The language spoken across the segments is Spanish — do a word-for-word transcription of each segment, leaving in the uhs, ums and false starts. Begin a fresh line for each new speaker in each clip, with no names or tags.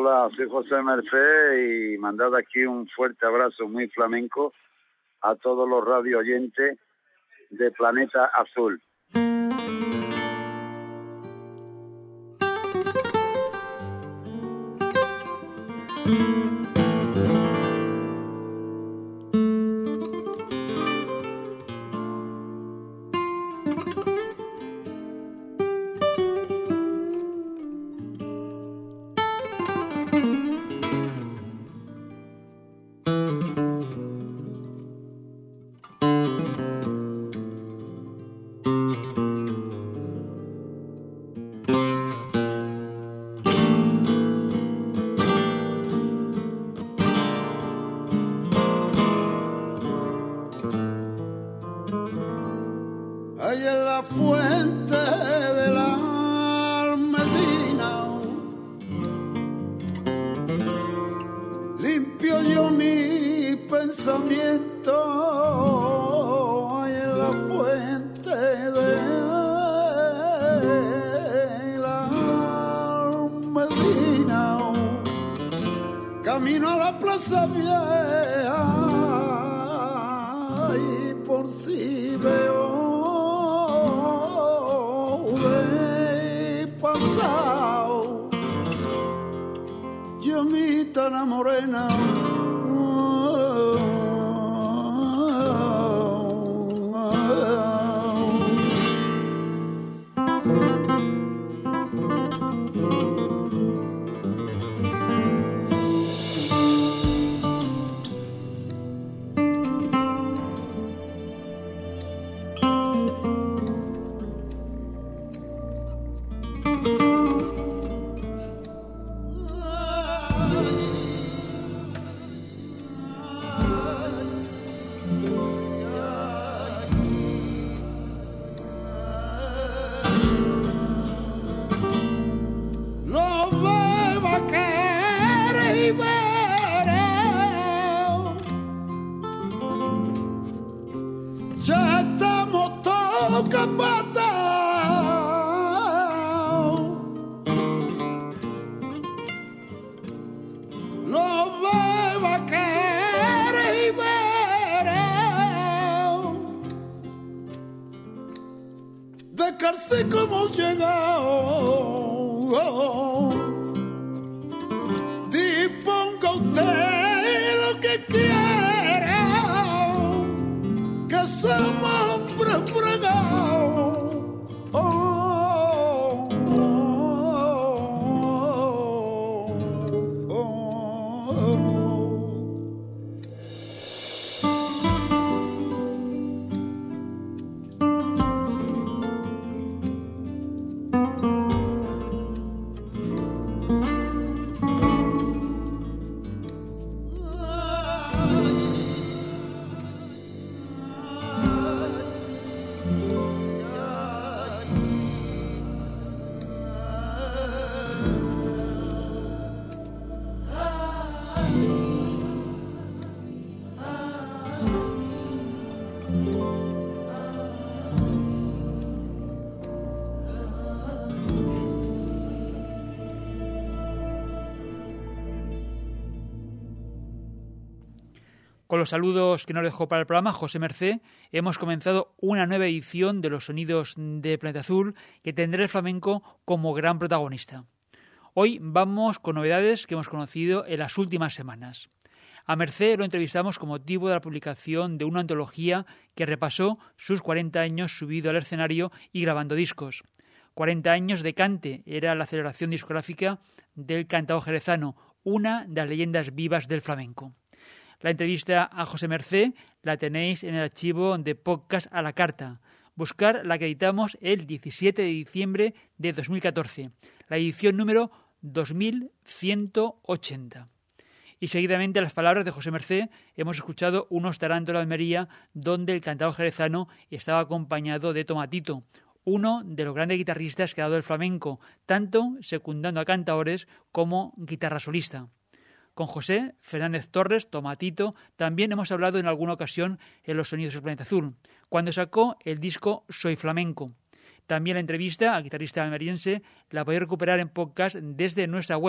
Hola, soy José Mercé y mandad aquí un fuerte abrazo muy flamenco a todos los radio oyentes de Planeta Azul.
Con los saludos que nos dejó para el programa José Mercé, hemos comenzado una nueva edición de los sonidos de Planeta Azul que tendrá el flamenco como gran protagonista. Hoy vamos con novedades que hemos conocido en las últimas semanas. A Mercé lo entrevistamos con motivo de la publicación de una antología que repasó sus cuarenta años subido al escenario y grabando discos. cuarenta años de cante era la celebración discográfica del cantao jerezano, una de las leyendas vivas del flamenco. La entrevista a José Mercé la tenéis en el archivo de podcast a la carta. Buscar la que editamos el diecisiete de diciembre de dos mil catorce, la edición número dos mil ciento ochenta. Y seguidamente a las palabras de José Mercé hemos escuchado unos tarantos de Almería donde el cantador jerezano estaba acompañado de Tomatito, uno de los grandes guitarristas que ha dado el flamenco, tanto secundando a cantadores como guitarra solista. Con José Fernández Torres, Tomatito, también hemos hablado en alguna ocasión en Los Sonidos del Planeta Azul, cuando sacó el disco Soy Flamenco. También la entrevista al guitarrista almeriense la podéis recuperar en podcast desde nuestra web,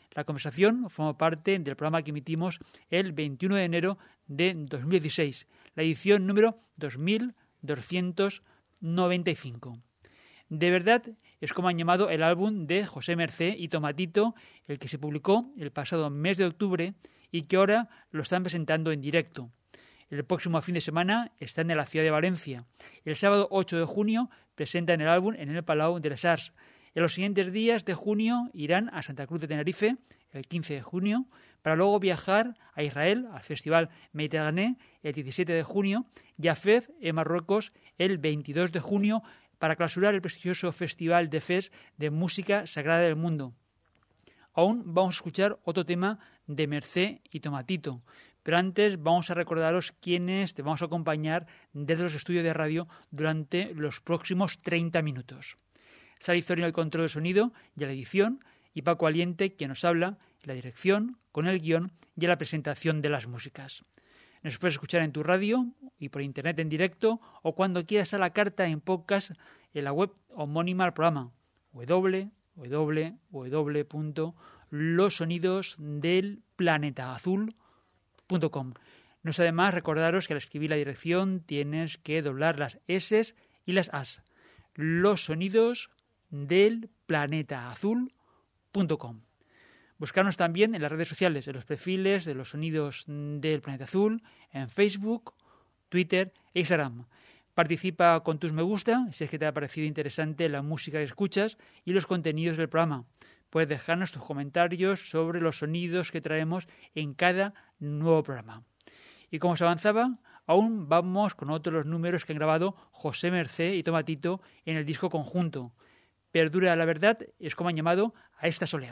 La conversación formó parte del programa que emitimos el veintiuno de enero de dos mil dieciséis, la edición número dos mil doscientos noventa y cinco. De verdad es como han llamado el álbum de José Mercé y Tomatito, el que se publicó el pasado mes de octubre y que ahora lo están presentando en directo. El próximo fin de semana están en la ciudad de Valencia. El sábado ocho de junio presentan el álbum en el Palau de les Arts. En los siguientes días de junio irán a Santa Cruz de Tenerife, el quince de junio, para luego viajar a Israel, al Festival Mediterráneo, el diecisiete de junio, y a Fez, en Marruecos, el veintidós de junio, para clausurar el prestigioso Festival de Fez de Música Sagrada del Mundo. Aún vamos a escuchar otro tema de Mercé y Tomatito, pero antes vamos a recordaros quiénes te vamos a acompañar desde los estudios de radio durante los próximos treinta minutos. Sari Zorin al control del sonido y a la edición, y Paco Aliente, quien nos habla, en la dirección, con el guión y en la presentación de las músicas. Nos puedes escuchar en tu radio y por internet en directo o cuando quieras a la carta en podcast en la web homónima al programa doble u doble u doble u punto los sonidos del planeta azul punto com. No es además recordaros que al escribir la dirección tienes que doblar las S y las As. Los sonidos del planeta azul punto com. Buscarnos también en las redes sociales, en los perfiles de los sonidos del planeta azul, en Facebook, Twitter e Instagram. Participa con tus me gusta si es que te ha parecido interesante la música que escuchas y los contenidos del programa. Puedes dejarnos tus comentarios sobre los sonidos que traemos en cada nuevo programa. Y como se avanzaba, aún vamos con otros los números que han grabado José Mercé y Tomatito en el disco conjunto. Perdura la verdad es como han llamado a esta solea.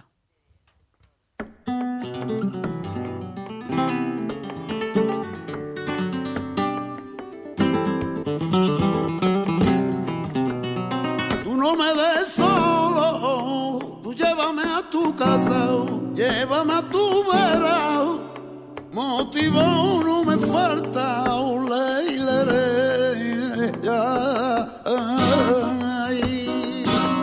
Tú no me des solo, tú llévame a tu casa, llévame a tu vera, motivo no me falta, leilere, ya, ay.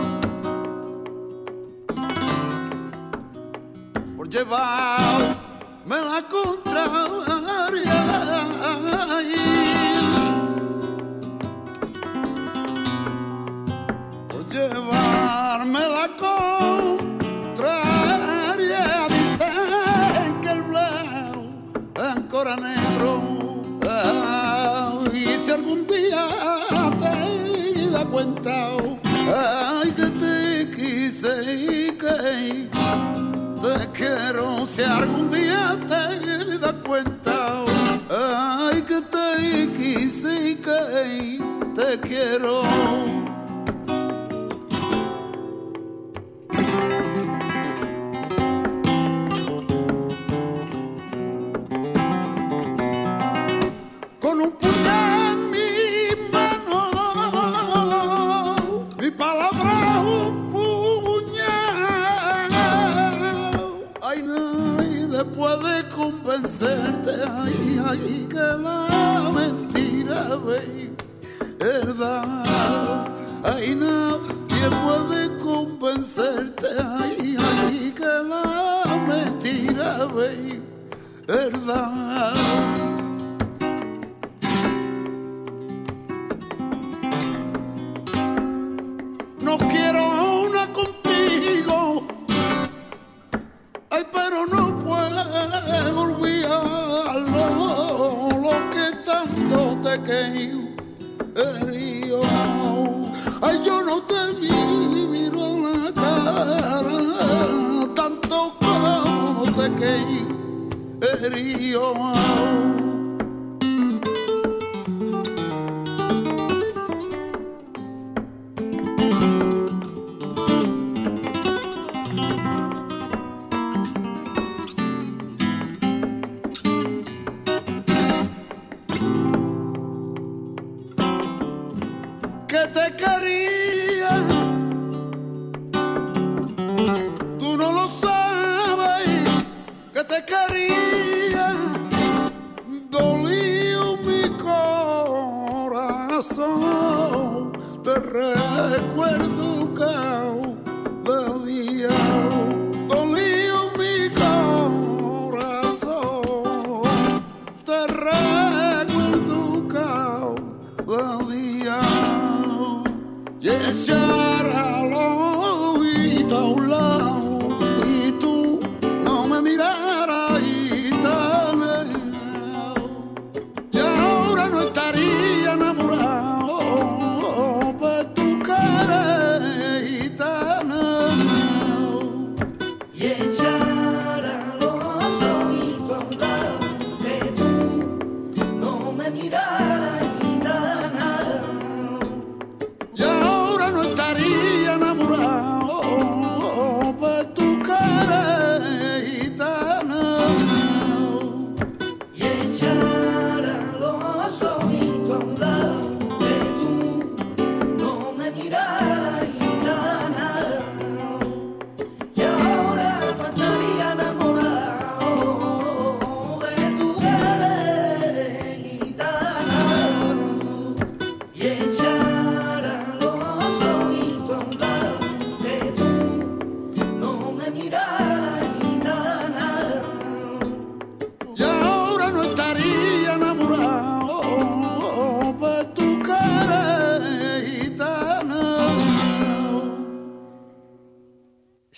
Por llevarme la contraria, ay. Llevarme la contraria, dicen que el blanco ancora negro, ay, si algún día te da cuenta, ay, que te quise y que te quiero, si algún día te da cuenta, ay, que te quise y que te quiero. Ay, ay, que la mentira, ve, verdad. Ay, nadie puede convencerte. Ay, ay, que la mentira, ve, verdad. No quiero una contigo, ay, pero no puedo olvidarlo, lo que tanto te quería. Ay, yo no te miro la cara, tanto como te quería. Que te quería, tú no lo sabes, que te quería, dolió mi corazón, te recuerdo cada día, dolió mi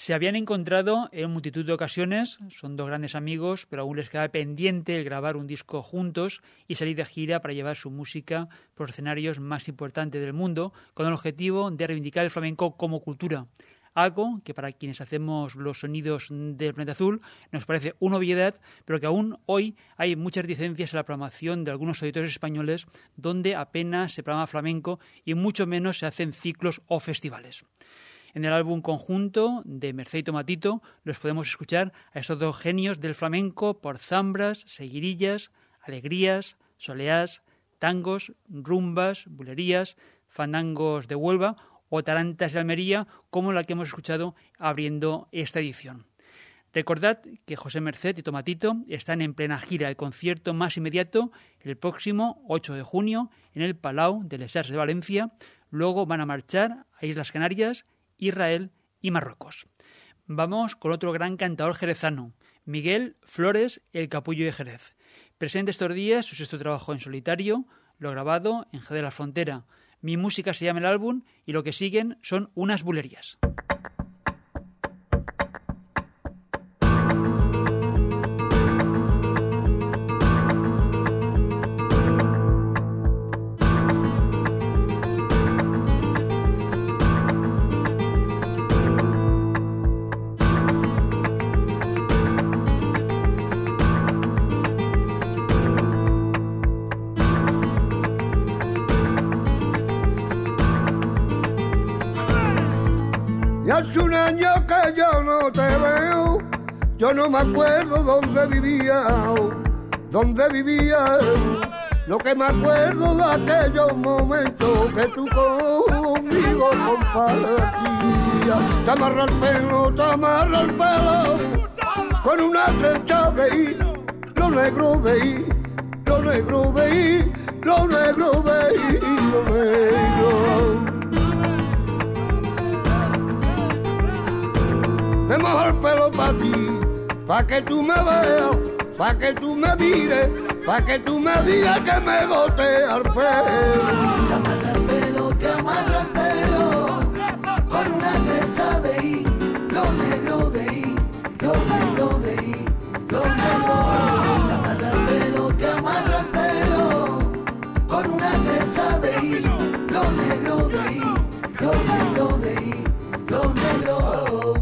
Se habían encontrado en multitud de ocasiones, son dos grandes amigos, pero aún les queda pendiente el grabar un disco juntos y salir de gira para llevar su música por escenarios más importantes del mundo, con el objetivo de reivindicar el flamenco como cultura. Algo que para quienes hacemos los sonidos del Planeta Azul nos parece una obviedad, pero que aún hoy hay muchas reticencias en la programación de algunos auditores españoles donde apenas se programa flamenco y mucho menos se hacen ciclos o festivales. En el álbum conjunto de Mercé y Tomatito los podemos escuchar a estos dos genios del flamenco por zambras, seguirillas, alegrías, soleás, tangos, rumbas, bulerías, fandangos de Huelva o tarantas de Almería, como la que hemos escuchado abriendo esta edición. Recordad que José Mercé y Tomatito están en plena gira. El concierto más inmediato el próximo ocho de junio en el Palau de les Arts de Valencia. Luego van a marchar a Islas Canarias, Israel y Marruecos. Vamos con otro gran cantador jerezano, Miguel Flores, el Capullo de Jerez. Presenta estos días su sexto trabajo en solitario, lo grabado en Jerez de la Frontera. Mi música se llama el álbum y lo que siguen son unas bulerías.
Hace un año que yo no te veo, yo no me acuerdo dónde vivía, dónde vivía. Lo que me acuerdo de aquellos momentos que tú conmigo compartías. Te amarra el pelo, te amarra el pelo, con una trenza de hilo, lo negro de hilo, lo negro de hilo, lo negro de hilo, lo negro. Me mojo el pelo pa' ti, pa' que tú me veas, pa' que tú me mires, pa' que tú me digas que me gotea el pelo.
Se amarra el pelo, te amarra el pelo, con una trenza de hilo, lo negro de hilo, lo negro de hilo, lo negro. Se amarra el pelo, te amarra el pelo, con una trenza de hilo, lo negro de hilo, lo negro de hilo, lo negro.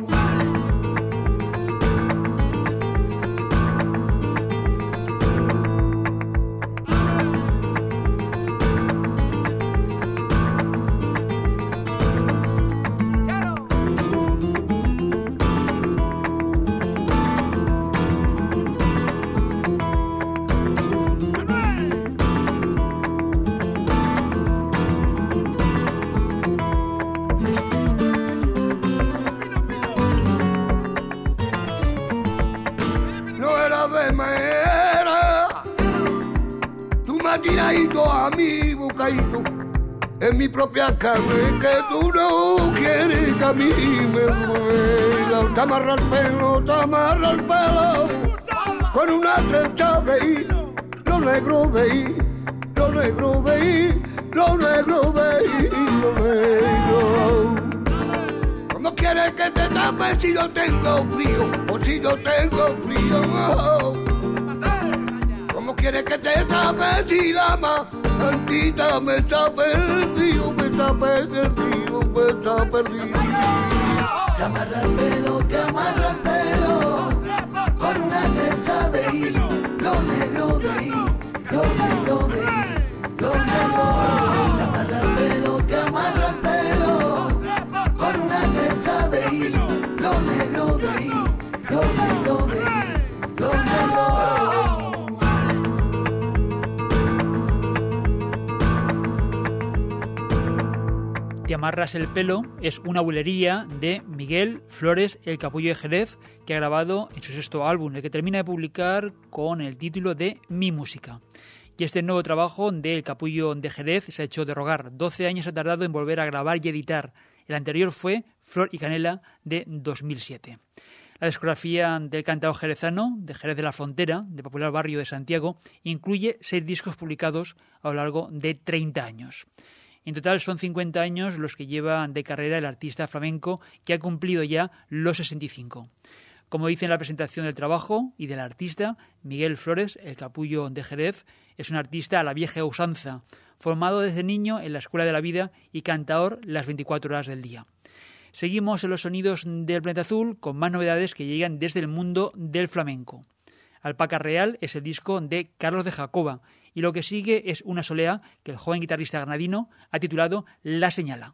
Tiradito a mi bocadito, en mi propia carne, que tú no quieres que a mí me duela. Te amarra el pelo, te amarra el pelo, con una trenza de hilo, lo negro de hilo, lo negro de hilo, lo negro de hilo, lo negro. ¿Cómo quieres que te tape si yo tengo frío, o si yo tengo frío? Oh. ¿Cómo quieres que te tape si la mantita me está perdido, me está perdido, me está perdido?
Se amarra el pelo, te amarra el pelo, con una trenza de hilo, lo negro de hilo, lo negro de hilo, lo negro. Se amarra el pelo, te amarra el pelo, con una trenza de hilo, lo negro de hilo, lo negro de hilo, lo negro.
Te amarras el pelo es una bulería de Miguel Flores, el Capullo de Jerez, que ha grabado en su sexto álbum, el que termina de publicar con el título de Mi Música. Y este nuevo trabajo de El Capullo de Jerez se ha hecho de rogar. doce años ha tardado en volver a grabar y editar. El anterior fue Flor y Canela de dos mil siete. La discografía del cantador jerezano, de Jerez de la Frontera, de popular barrio de Santiago, incluye seis discos publicados a lo largo de treinta años. En total son cincuenta años los que lleva de carrera el artista flamenco, que ha cumplido ya los sesenta y cinco. Como dice en la presentación del trabajo y del artista, Miguel Flores, el capullo de Jerez, es un artista a la vieja usanza, formado desde niño en la Escuela de la Vida y cantador las veinticuatro horas del día. Seguimos en los sonidos del Planeta Azul con más novedades que llegan desde el mundo del flamenco. Alpaca Real es el disco de Carlos de Jacoba y lo que sigue es una solea que el joven guitarrista granadino ha titulado La Señala.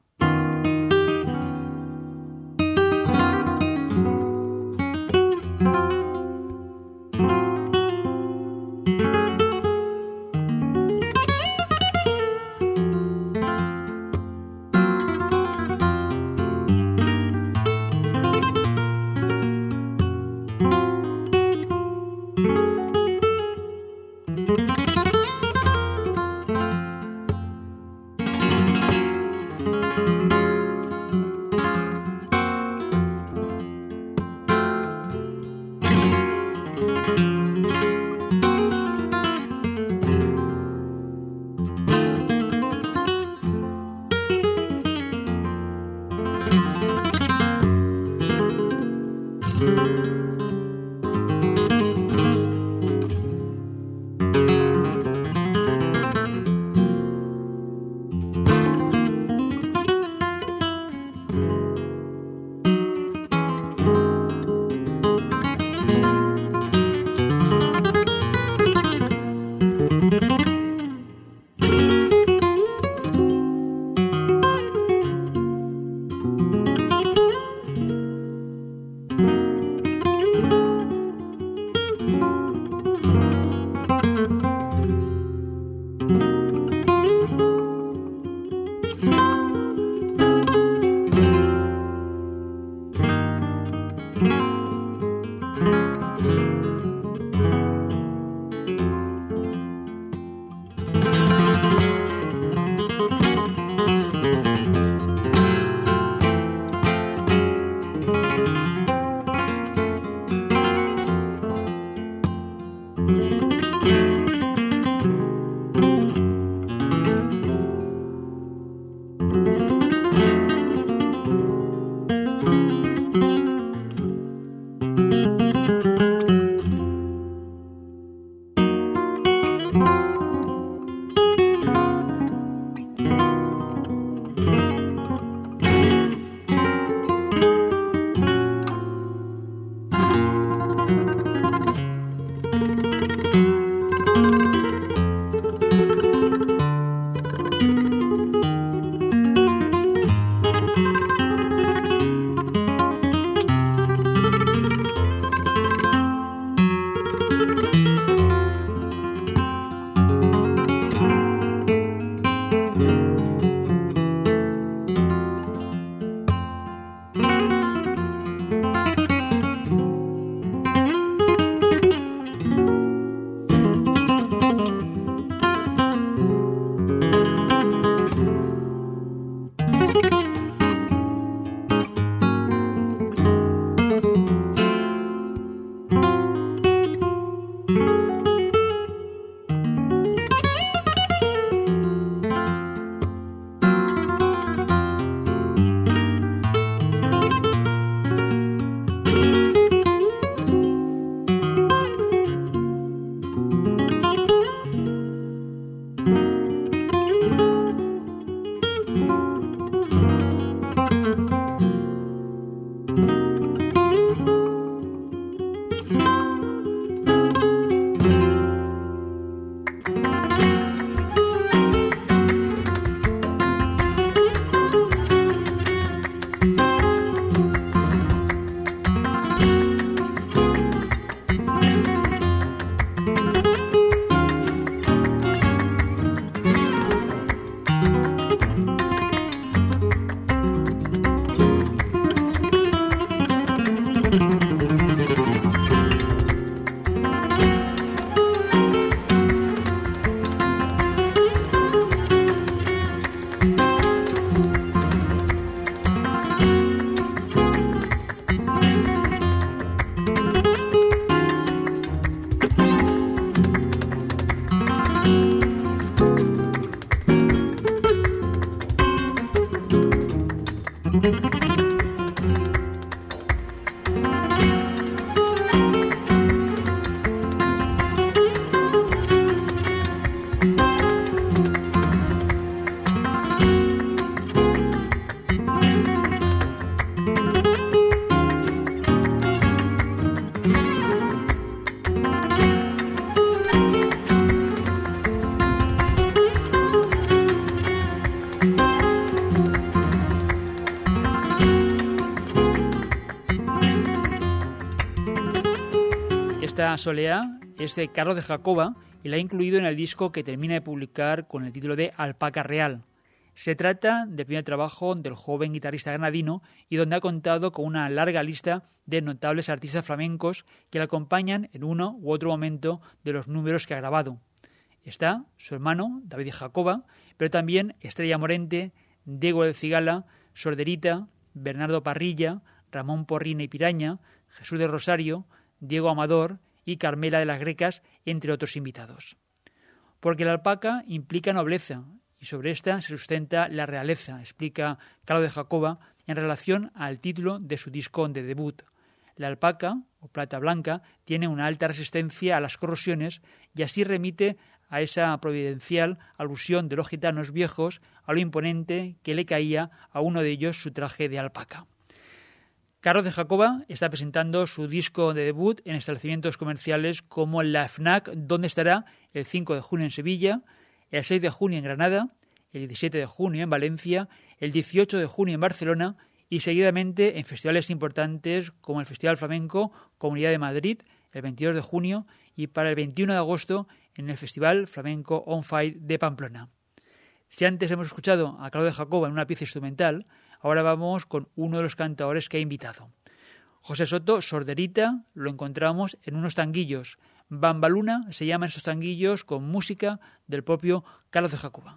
Esta soleá es de Carlos de Jacoba y la ha incluido en el disco que termina de publicar con el título de Alpaca Real. Se trata del primer trabajo del joven guitarrista granadino y donde ha contado con una larga lista de notables artistas flamencos que le acompañan en uno u otro momento de los números que ha grabado. Está su hermano, David de Jacoba, pero también Estrella Morente, Diego del Cigala, Sorderita, Bernardo Parrilla, Ramón Porrina y Piraña, Jesús de Rosario, Diego Amador y Carmela de las Grecas, entre otros invitados. Porque la alpaca implica nobleza, y sobre esta se sustenta la realeza, explica Carlos de Jacoba en relación al título de su disco de debut. La alpaca, o plata blanca, tiene una alta resistencia a las corrosiones y así remite a esa providencial alusión de los gitanos viejos a lo imponente que le caía a uno de ellos su traje de alpaca. Carlos de Jacoba está presentando su disco de debut en establecimientos comerciales como la FNAC, donde estará el cinco de junio en Sevilla, el seis de junio en Granada, el diecisiete de junio en Valencia, el dieciocho de junio en Barcelona y seguidamente en festivales importantes como el Festival Flamenco Comunidad de Madrid el veintidós de junio y para el veintiuno de agosto en el Festival Flamenco On Fire de Pamplona. Si antes hemos escuchado a Carlos de Jacoba en una pieza instrumental, ahora vamos con uno de los cantadores que ha invitado. José Soto, Sorderita, lo encontramos en unos tanguillos. Bambaluna se llaman esos tanguillos con música del propio Carlos de Jacoba.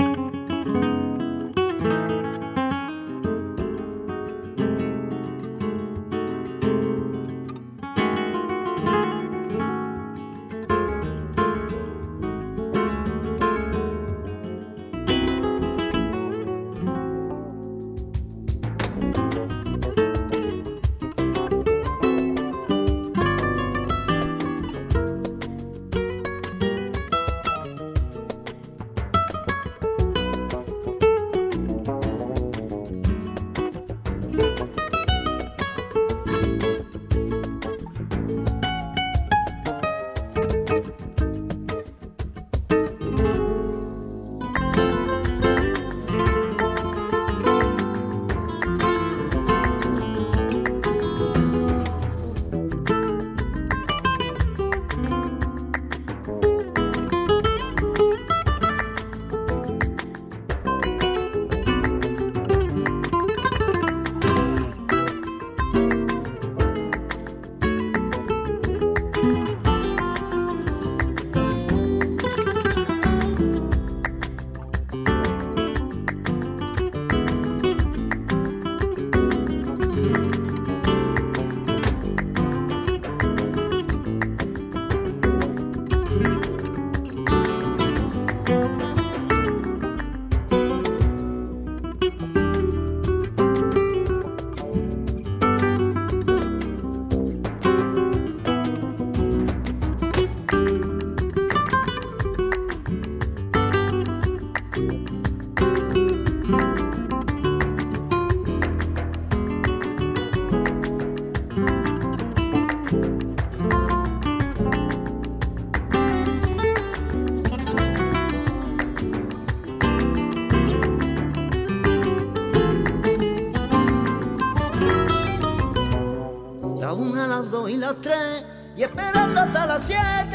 Y las tres y esperando hasta las siete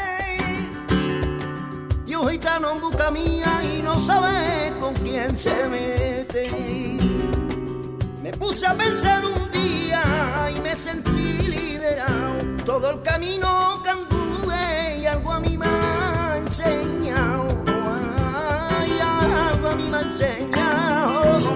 y un gitano en busca mía y no sabe con quién se mete. Me puse a pensar un día y me sentí liberado, todo el camino que anduve y algo a mí me ha enseñado, ay, algo a mí me ha enseñado.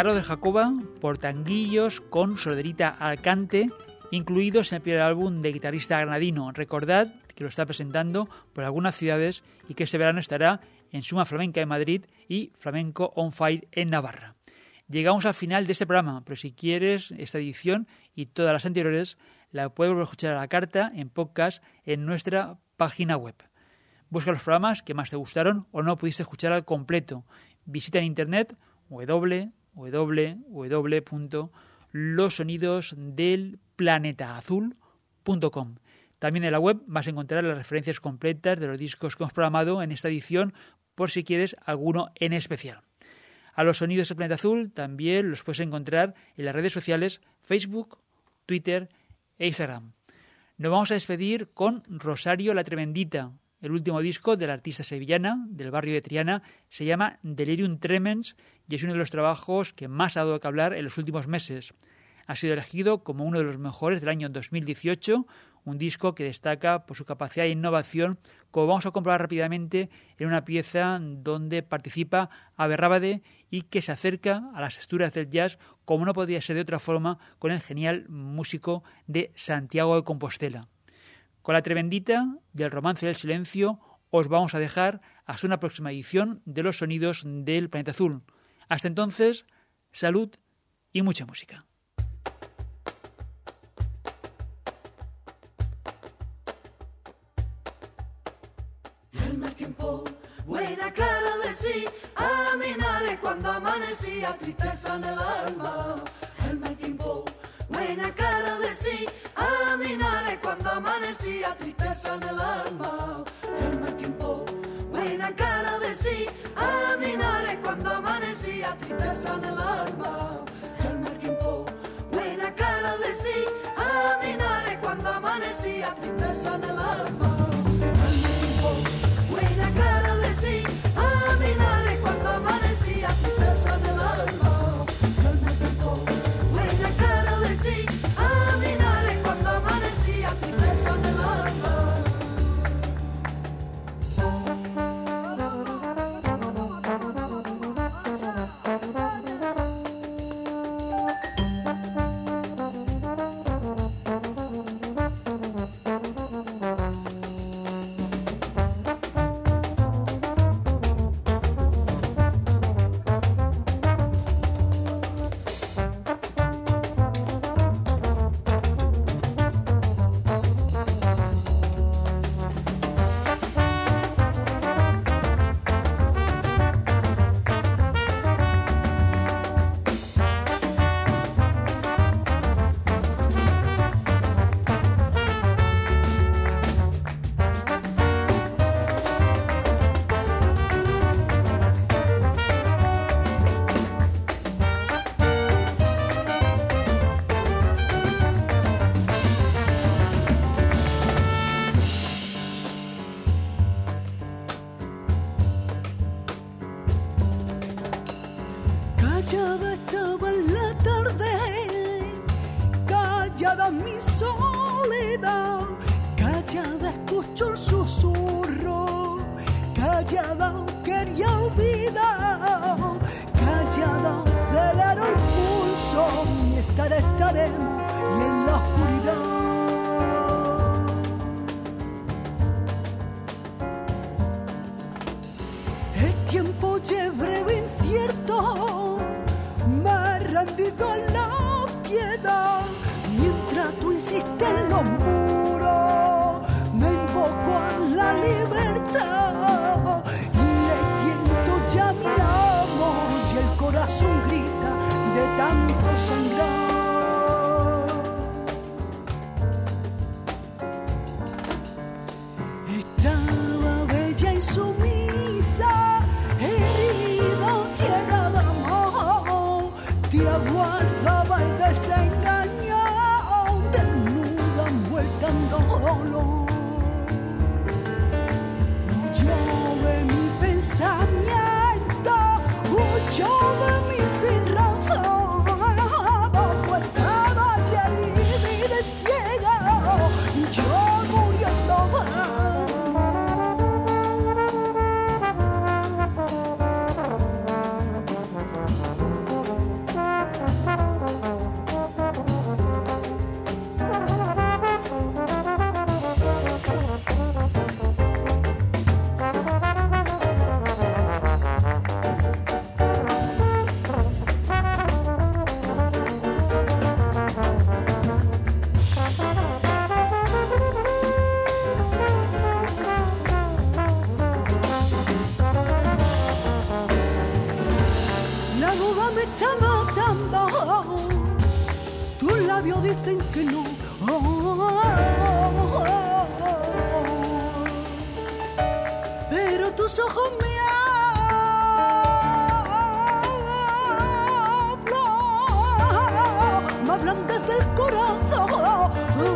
Carlos de Jacoba por Tanguillos con Sorderita al cante, incluidos en el primer álbum de guitarrista granadino. Recordad que lo está presentando por algunas ciudades y que este verano estará en Suma Flamenca en Madrid y Flamenco on Fire en Navarra. Llegamos al final de este programa, pero si quieres esta edición y todas las anteriores, la puedes escuchar a la carta en podcast en nuestra página web. Busca los programas que más te gustaron o no pudiste escuchar al completo. Visita en internet doble u doble u doble u punto los sonidos del planeta azul punto com. También en la web vas a encontrar las referencias completas de los discos que hemos programado en esta edición por si quieres alguno en especial. A los sonidos del planeta azul también los puedes encontrar en las redes sociales Facebook, Twitter e Instagram. Nos vamos a despedir con Rosario la Tremendita. El último disco de la artista sevillana del barrio de Triana se llama Delirium Tremens y es uno de los trabajos que más ha dado que hablar en los últimos meses. Ha sido elegido como uno de los mejores del año dos mil dieciocho, un disco que destaca por su capacidad de innovación, como vamos a comprobar rápidamente en una pieza donde participa Abe Rábade y que se acerca a las texturas del jazz como no podía ser de otra forma con el genial músico de Santiago de Compostela. Con la Tremendita y el Romance del Silencio os vamos a dejar hasta una próxima edición de Los Sonidos del Planeta Azul. Hasta entonces, salud y mucha música.
El mal tiempo, buena cara de sí, a mi nare cuando amanecía, tristeza en el alma. El mal tiempo, buena cara de sí, a mi nare cuando amanecía, tristeza en el alma. El mal tiempo, buena cara de sí, a mi nare cuando amanecía, tristeza en el alma. El mal tiempo, buena cara de sí, a mi nare cuando amanecía, tristeza en el alma. El mal tiempo, buena cara de sí, a mi nare cuando amanecía, tristeza en el alma. El mal tiempo, buena cara de sí, a mi nare cuando amanecía, tristeza en el alma. Callada estaba en la tarde, callada mi soledad, callada escucho el susurro, callada quería olvidar, callada acelero el pulso, y estar estaremos y en la oscuridad. El tiempo ya es breve incierto, me he rendido a la piedad, mientras tú insistes en los muros, me invoco a la libertad, y le tiento ya mi amor, y el corazón grita de tanto sangrar. Estaba bella y sumisa, herida, ciega de amor, te aguardaba y desengañado, desnuda, envuelta
labios dicen que no. Pero tus ojos me hablan, me hablan desde el corazón.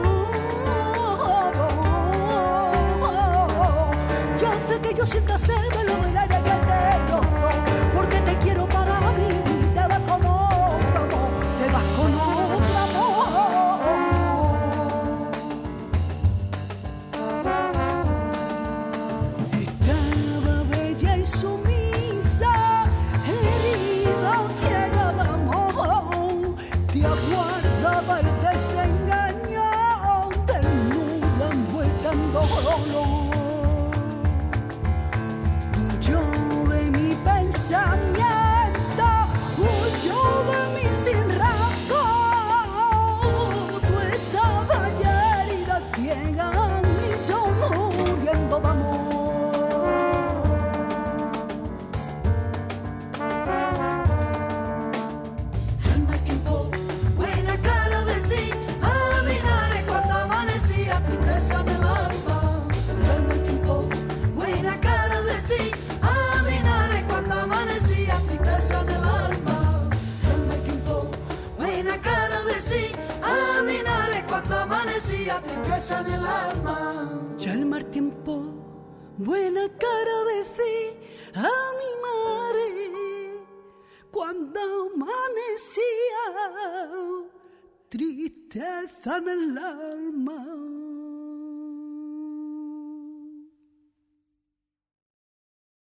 Yo sé que yo siento sed de lo del aire que te rozo, porque te quiero para mí y te vas con otro amor, te vas con otro amor. Estaba bella y sumisa, herida, ciega de amor, te aguardaba el desengaño, desnuda envuelta en dolor. Yo de mí sin razón, tú estabas ya herida, ciega y yo muriendo de amor. Al mal tiempo, buena cara de sí, a mirar cuando amanecía, tristeza en el alma. Al mal tiempo, buena cara de sí, a mirar cuando amanecía, tristeza en el alma. Cara de sí, a mirar cuando amanecía, tristeza en el alma. Ya el mar tiempo, buena cara de sí, a mi madre cuando amanecía, tristeza en el alma.